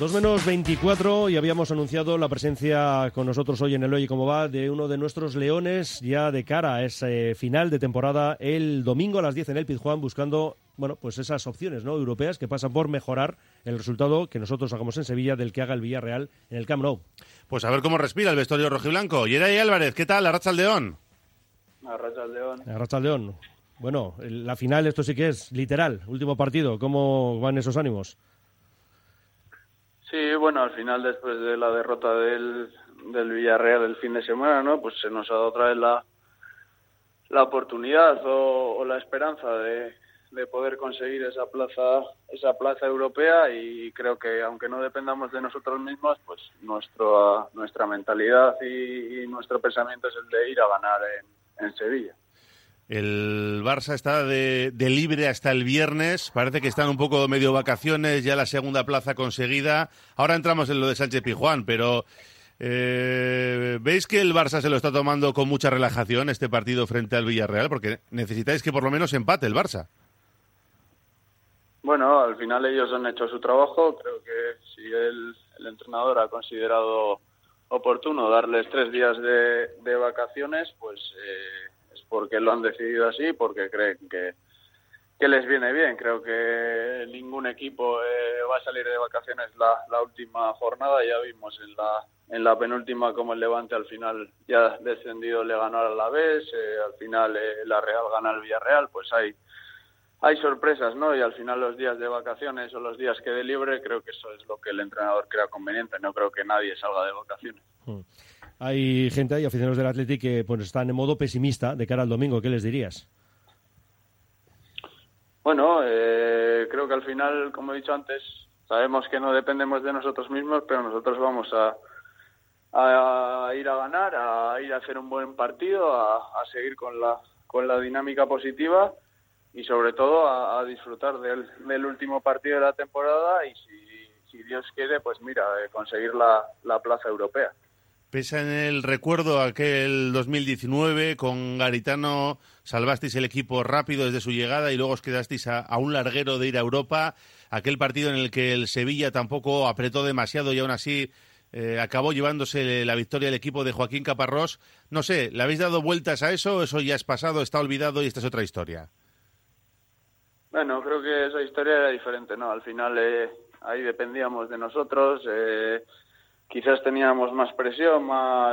2:24 y habíamos anunciado la presencia con nosotros hoy en el Oye Cómo Va de uno de nuestros leones ya de cara a ese final de temporada el domingo a las 10 en el Pizjuán, buscando pues esas opciones, ¿no?, europeas que pasan por mejorar el resultado que nosotros hagamos en Sevilla del que haga el Villarreal en el Camp Nou. Pues a ver cómo respira el vestuario rojiblanco. Yeray Álvarez, ¿qué tal? Arratsaldeon. Arratsaldeon. Bueno, la final, esto sí que es literal, último partido. ¿Cómo van esos ánimos? Sí, bueno, al final, después de la derrota del Villarreal el fin de semana, ¿no?, pues se nos ha dado otra vez la oportunidad o la esperanza de poder conseguir esa plaza europea, y creo que aunque no dependamos de nosotros mismos, pues nuestra mentalidad y nuestro pensamiento es el de ir a ganar en Sevilla. El Barça está de libre hasta el viernes, parece que están un poco medio vacaciones, ya la segunda plaza conseguida. Ahora entramos en lo de Sánchez Pizjuán, pero ¿veis que el Barça se lo está tomando con mucha relajación este partido frente al Villarreal? Porque necesitáis que por lo menos empate el Barça. Bueno, al final ellos han hecho su trabajo. Creo que si el entrenador ha considerado oportuno darles 3 días de vacaciones, pues es porque lo han decidido así, porque creen que les viene bien. Creo que ningún equipo va a salir de vacaciones la última jornada. Ya vimos en la penúltima como el Levante al final, ya descendido, le ganó al Alavés, al final la Real gana al Villarreal. Pues hay sorpresas, ¿no? Y al final los días de vacaciones o los días que de libre, creo que eso es lo que el entrenador crea conveniente. No creo que nadie salga de vacaciones. Hay gente, hay aficionados del Athletic que pues están en modo pesimista de cara al domingo. ¿Qué les dirías? Bueno, creo que al final, como he dicho antes, sabemos que no dependemos de nosotros mismos, pero nosotros vamos a ir a ganar, a ir a hacer un buen partido, a seguir con la dinámica positiva y sobre todo a disfrutar del último partido de la temporada y si Dios quiere, pues mira, conseguir la plaza europea. Pesa en el recuerdo aquel 2019, con Garitano salvasteis el equipo rápido desde su llegada y luego os quedasteis a un larguero de ir a Europa. Aquel partido en el que el Sevilla tampoco apretó demasiado y aún así acabó llevándose la victoria el equipo de Joaquín Caparrós. No sé, ¿le habéis dado vueltas a eso? ¿Eso ya es pasado, está olvidado y esta es otra historia? Bueno, creo que esa historia era diferente, ¿no? Al final ahí dependíamos de nosotros. Quizás teníamos más presión,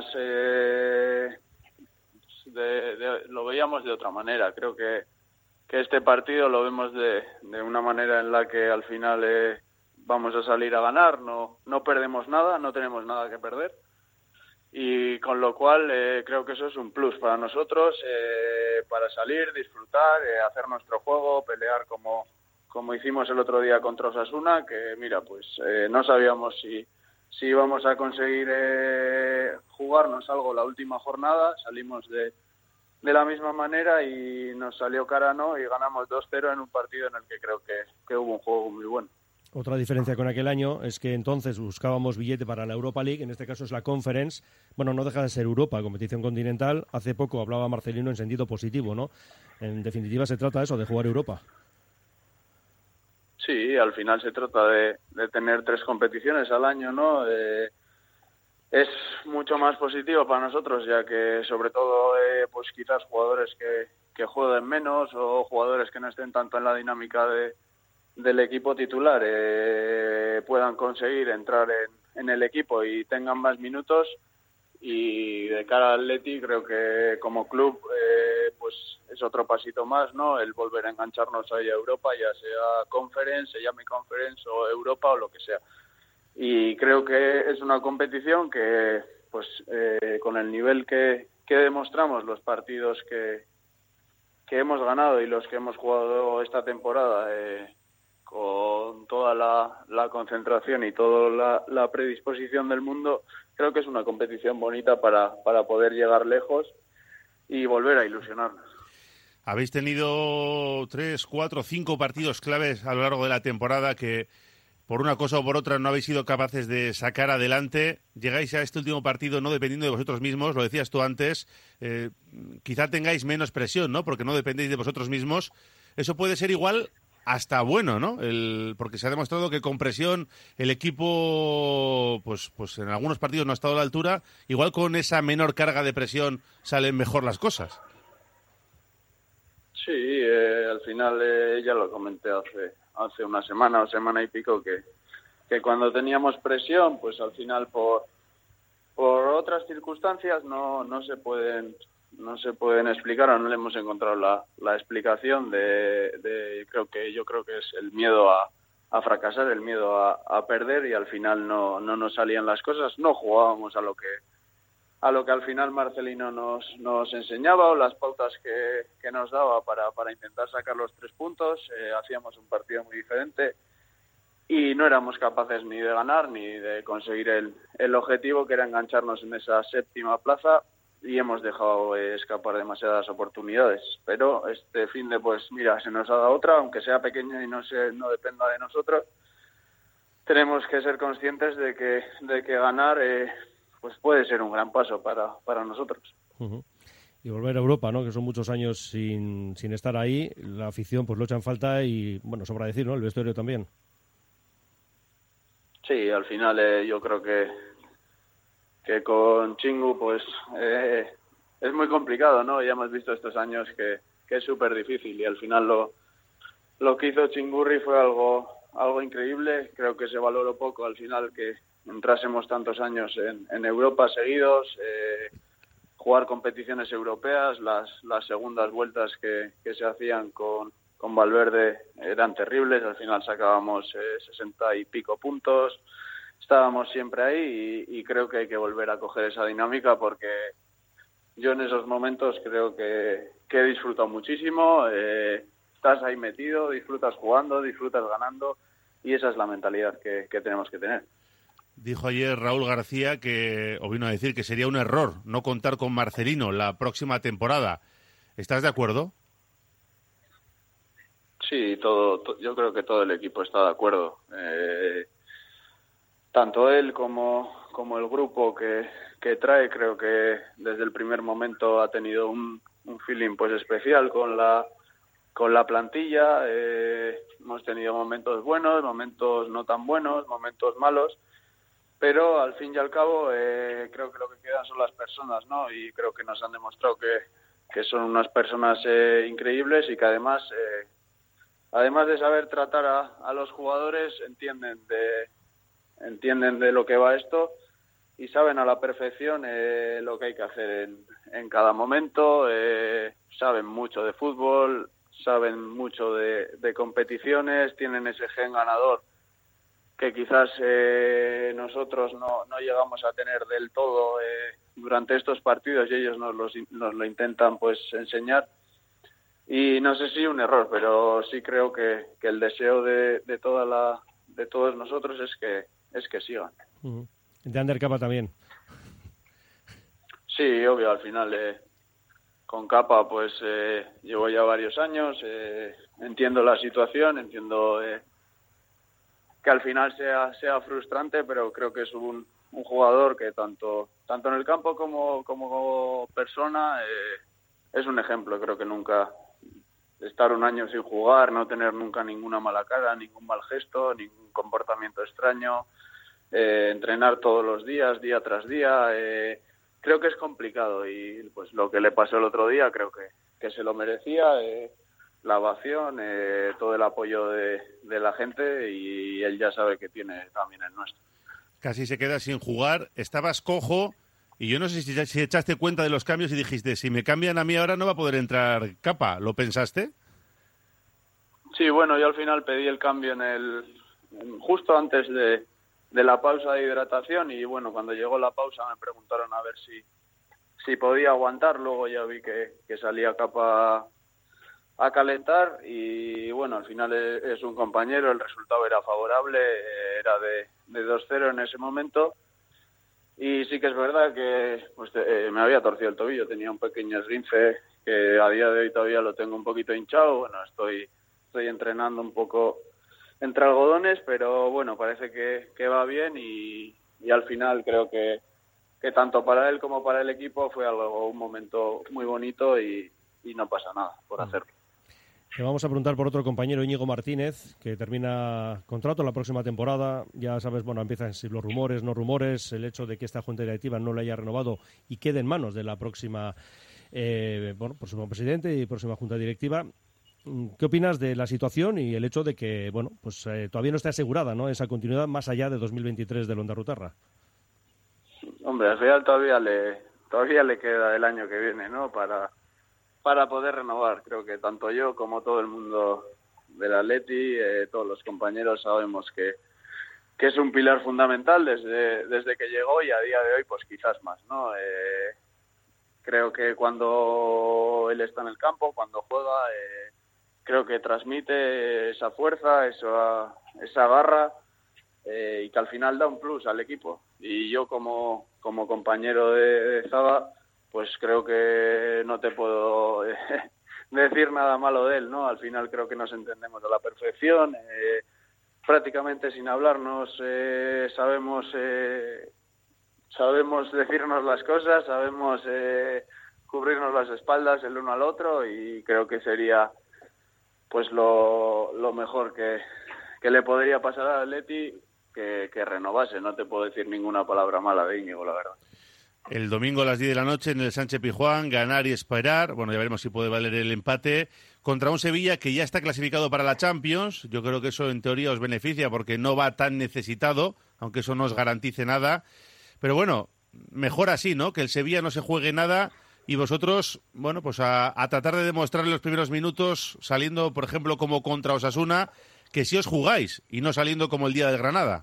lo veíamos de otra manera. Creo que este partido lo vemos de una manera en la que al final vamos a salir a ganar, no perdemos nada, no tenemos nada que perder, y con lo cual creo que eso es un plus para nosotros, para salir, disfrutar, hacer nuestro juego, pelear como hicimos el otro día contra Osasuna, que mira, pues no sabíamos si íbamos a conseguir jugarnos algo la última jornada. Salimos de la misma manera y nos salió cara, ¿no? Y ganamos 2-0 en un partido en el que creo que hubo un juego muy bueno. Otra diferencia con aquel año es que entonces buscábamos billete para la Europa League, en este caso es la Conference. Bueno, no deja de ser Europa, competición continental. Hace poco hablaba Marcelino en sentido positivo, ¿no? En definitiva se trata de eso, de jugar Europa. Sí, al final se trata de tener 3 competiciones al año, ¿no? Es mucho más positivo para nosotros, ya que sobre todo pues quizás jugadores que jueguen menos o jugadores que no estén tanto en la dinámica del equipo titular puedan conseguir entrar en el equipo y tengan más minutos. Y de cara al Atleti creo que como club pues es otro pasito más, ¿no? El volver a engancharnos ahí a Europa, ya sea Conference, se llame Conference o Europa o lo que sea. Y creo que es una competición que pues con el nivel que demostramos, los partidos que hemos ganado y los que hemos jugado esta temporada, con toda la concentración y toda la predisposición del mundo, creo que es una competición bonita para poder llegar lejos y volver a ilusionarnos. Habéis tenido 3, 4, 5 partidos claves a lo largo de la temporada que por una cosa o por otra no habéis sido capaces de sacar adelante. Llegáis a este último partido no dependiendo de vosotros mismos, lo decías tú antes, quizá tengáis menos presión, ¿no? Porque no dependéis de vosotros mismos. ¿Eso puede ser igual hasta bueno, ¿no? Porque se ha demostrado que con presión el equipo, pues en algunos partidos no ha estado a la altura. Igual con esa menor carga de presión salen mejor las cosas. Sí, al final ya lo comenté hace una semana o semana y pico que cuando teníamos presión, pues al final por otras circunstancias no se pueden explicar, o no le hemos encontrado la explicación yo creo que es el miedo a fracasar, el miedo a perder, y al final no nos salían las cosas, no jugábamos a lo que al final Marcelino nos enseñaba, o las pautas que nos daba para intentar sacar los 3 puntos. Hacíamos un partido muy diferente y no éramos capaces ni de ganar ni de conseguir el objetivo, que era engancharnos en esa 7ª plaza, y hemos dejado escapar demasiadas oportunidades. Pero este finde, pues mira, se nos ha dado otra, aunque sea pequeña y no dependa de nosotros. Tenemos que ser conscientes de que ganar pues puede ser un gran paso para nosotros. Uh-huh. Y volver a Europa, ¿no? Que son muchos años sin estar ahí. La afición pues lo echa en falta y, bueno, sobra decir, ¿no? El vestuario también. Sí, al final yo creo que con Chingu pues es muy complicado, ¿no? Ya hemos visto estos años que es súper difícil, y al final lo que hizo Chingurri fue algo increíble. Creo que se valoró poco al final que entrásemos tantos años en Europa seguidos, jugar competiciones europeas. Las segundas vueltas que se hacían con Valverde eran terribles. Al final sacábamos 60 y pico puntos. Estábamos siempre ahí y creo que hay que volver a coger esa dinámica, porque yo en esos momentos creo que he disfrutado muchísimo. Estás ahí metido, disfrutas jugando, disfrutas ganando, y esa es la mentalidad que tenemos que tener. Dijo ayer Raúl García o vino a decir que sería un error no contar con Marcelino la próxima temporada. ¿Estás de acuerdo? Sí, yo creo que todo el equipo está de acuerdo. Tanto él como el grupo que trae, creo que desde el primer momento ha tenido un feeling pues especial con la plantilla. Hemos tenido momentos buenos, momentos no tan buenos, momentos malos, pero al fin y al cabo creo que lo que quedan son las personas, ¿no? Y creo que nos han demostrado que son unas personas increíbles, y que además de saber tratar a los jugadores, entienden de lo que va esto, y saben a la perfección lo que hay que hacer en cada momento. Saben mucho de fútbol, saben mucho de competiciones, tienen ese gen ganador que quizás nosotros no llegamos a tener del todo durante estos partidos, y ellos nos lo intentan pues enseñar. Y no sé si un error, pero sí creo que el deseo de todos nosotros es que sigan. Uh-huh. De Ander Capa también. Sí, obvio, al final con Capa pues llevo ya varios años, entiendo la situación, entiendo que al final sea frustrante, pero creo que es un jugador que tanto en el campo como persona es un ejemplo. Creo que nunca estar un año sin jugar, no tener nunca ninguna mala cara, ningún mal gesto, ningún comportamiento extraño, entrenar todos los días, día tras día, creo que es complicado, y pues lo que le pasó el otro día creo que se lo merecía. La ovación, todo el apoyo de la gente, y él ya sabe que tiene también el nuestro. Casi se queda sin jugar, estabas cojo, y yo no sé si echaste cuenta de los cambios y dijiste, si me cambian a mí ahora no va a poder entrar Capa. ¿Lo pensaste? Sí, bueno, yo al final pedí el cambio justo antes de la pausa de hidratación, y bueno, cuando llegó la pausa me preguntaron a ver si podía aguantar. Luego ya vi que salía Capa a calentar, y bueno, al final es un compañero, el resultado era favorable, era de 2-0 en ese momento, y sí que es verdad que pues, me había torcido el tobillo, tenía un pequeño esguince que a día de hoy todavía lo tengo un poquito hinchado. Bueno, estoy entrenando un poco entre algodones, pero bueno, parece que va bien, y al final creo que tanto para él como para el equipo fue un momento muy bonito, y no pasa nada por hacerlo. Le vamos a preguntar por otro compañero, Íñigo Martínez, que termina contrato la próxima temporada. Ya sabes, bueno, empiezan los rumores, no rumores, el hecho de que esta junta directiva no le haya renovado y quede en manos de la próxima, próximo presidente y próxima junta directiva. ¿Qué opinas de la situación y el hecho de que, bueno, pues todavía no está asegurada, ¿no?, esa continuidad más allá de 2023 del Ondarrutarra? Hombre, al final todavía le queda el año que viene, ¿no?, para poder renovar. Creo que tanto yo como todo el mundo del Atleti, todos los compañeros sabemos que es un pilar fundamental desde que llegó, y a día de hoy pues quizás más, ¿no? Creo que cuando él está en el campo, cuando juega, creo que transmite esa fuerza, esa garra, y que al final da un plus al equipo. Y yo como compañero de Zaga, pues creo que no te puedo decir nada malo de él, ¿no? Al final creo que nos entendemos a la perfección, prácticamente sin hablarnos sabemos decirnos las cosas, sabemos cubrirnos las espaldas el uno al otro, y creo que sería pues lo mejor que le podría pasar al Atleti que renovase. No te puedo decir ninguna palabra mala de Íñigo, la verdad. El domingo a las 10 de la noche en el Sánchez Pizjuán, ganar y esperar. Bueno, ya veremos si puede valer el empate contra un Sevilla que ya está clasificado para la Champions. Yo creo que eso en teoría os beneficia porque no va tan necesitado, aunque eso no os garantice nada. Pero bueno, mejor así, ¿no? Que el Sevilla no se juegue nada y vosotros, bueno, pues a tratar de demostrar en los primeros minutos, saliendo, por ejemplo, como contra Osasuna, que sí os jugáis y no saliendo como el día del Granada.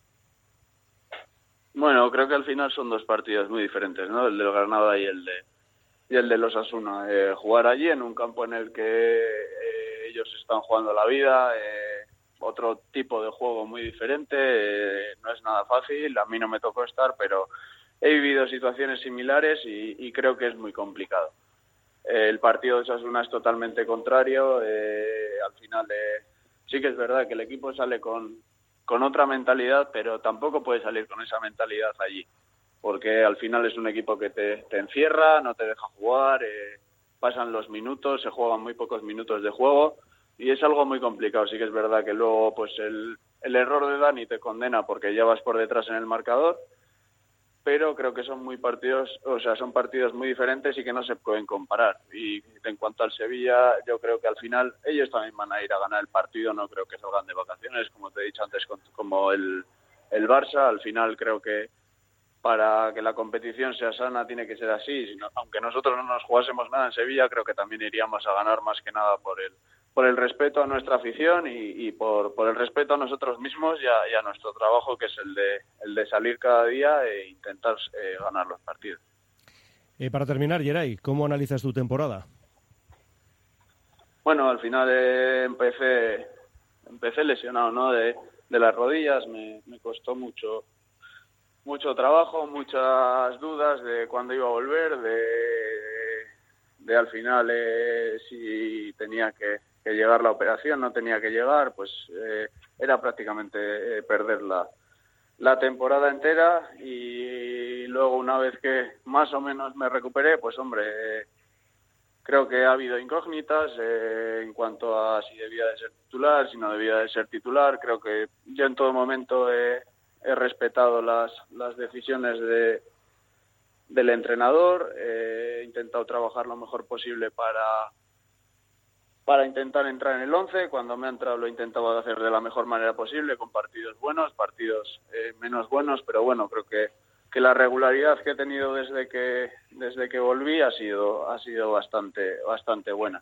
Bueno, creo que al final son dos partidos muy diferentes, ¿no? El del Granada y el de los Osasuna. Jugar allí en un campo en el que ellos están jugando la vida, otro tipo de juego muy diferente, no es nada fácil. A mí no me tocó estar, pero he vivido situaciones similares y creo que es muy complicado. El partido de Osasuna es totalmente contrario. Al final sí que es verdad que el equipo sale con otra mentalidad, pero tampoco puede salir con esa mentalidad allí, porque al final es un equipo que te encierra, no te deja jugar, pasan los minutos, se juegan muy pocos minutos de juego y es algo muy complicado. Sí que es verdad que luego pues el error de Dani te condena porque ya vas por detrás en el marcador, pero creo que son partidos muy diferentes y que no se pueden comparar. Y en cuanto al Sevilla, yo creo que al final ellos también van a ir a ganar el partido, no creo que salgan de vacaciones, como te he dicho antes, como el Barça. Al final creo que para que la competición sea sana tiene que ser así. Aunque nosotros no nos jugásemos nada en Sevilla, creo que también iríamos a ganar más que nada por el respeto a nuestra afición y por el respeto a nosotros mismos y a nuestro trabajo, que es el de salir cada día e intentar ganar los partidos. Para terminar, Geray, ¿cómo analizas tu temporada? Bueno, al final empecé lesionado, ¿no? De las rodillas, me costó mucho trabajo, muchas dudas de cuándo iba a volver, de al final si tenía que llegar la operación, no tenía que llegar, pues era prácticamente perder la temporada entera. Y luego, una vez que más o menos me recuperé, pues hombre, creo que ha habido incógnitas en cuanto a si debía de ser titular, si no debía de ser titular. Creo que yo en todo momento he respetado las decisiones del entrenador, he intentado trabajar lo mejor posible para intentar entrar en el 11. Cuando me ha entrado lo he intentado hacer de la mejor manera posible, con partidos buenos, partidos menos buenos, pero bueno, creo que la regularidad que he tenido desde que volví ha sido bastante buena.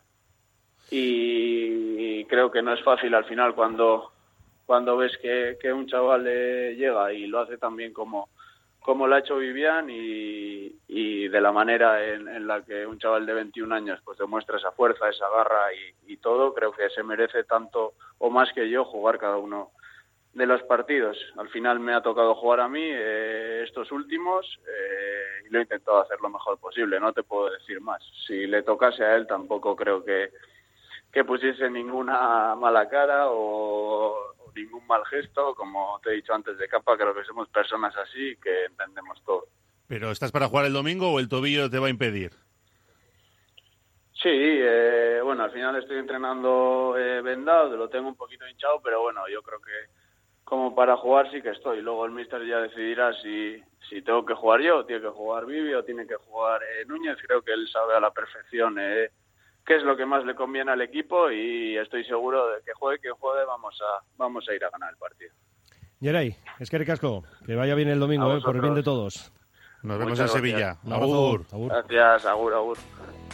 Y creo que no es fácil al final cuando ves que un chaval llega y lo hace tan bien como lo ha hecho Vivian, y de la manera en la que un chaval de 21 años pues demuestra esa fuerza, esa garra y todo. Creo que se merece tanto o más que yo jugar cada uno de los partidos. Al final me ha tocado jugar a mí estos últimos, y lo he intentado hacer lo mejor posible, no te puedo decir más. Si le tocase a él, tampoco creo que pusiese ninguna mala cara o ningún mal gesto. Como te he dicho antes de capa, creo que somos personas así que entendemos todo. ¿Pero estás para jugar el domingo o el tobillo te va a impedir? Sí, bueno, al final estoy entrenando vendado, lo tengo un poquito hinchado, pero bueno, yo creo que como para jugar sí que estoy. Luego el míster ya decidirá si tengo que jugar yo, o tiene que jugar Vivi, o tiene que jugar Núñez. Creo que él sabe a la perfección qué es lo que más le conviene al equipo, y estoy seguro de que juegue, vamos a ir a ganar el partido. Yeray, eskerrik asko, que vaya bien el domingo, por el bien de todos. Nos vemos en Sevilla. Agur. Gracias, agur.